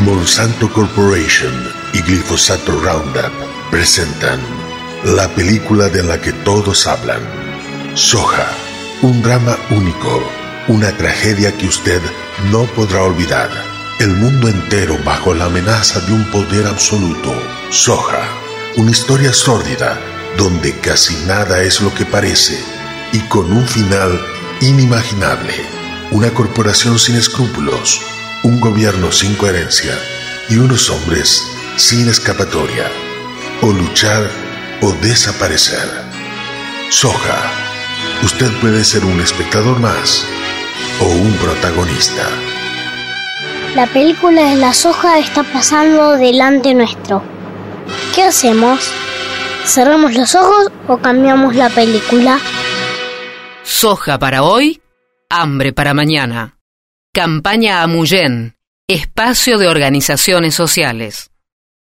Monsanto Corporation y Glifosato Roundup presentan la película de la que todos hablan. Soja, un drama único, una tragedia que usted no podrá olvidar. El mundo entero bajo la amenaza de un poder absoluto. Soja, una historia sórdida donde casi nada es lo que parece y con un final inimaginable. Una corporación sin escrúpulos, un gobierno sin coherencia y unos hombres sin escapatoria. O luchar o desaparecer. Soja, usted puede ser un espectador más o un protagonista. La película de la soja está pasando delante nuestro. ¿Qué hacemos? ¿Cerramos los ojos o cambiamos la película? Soja para hoy, hambre para mañana. Campaña Amuyen, espacio de organizaciones sociales.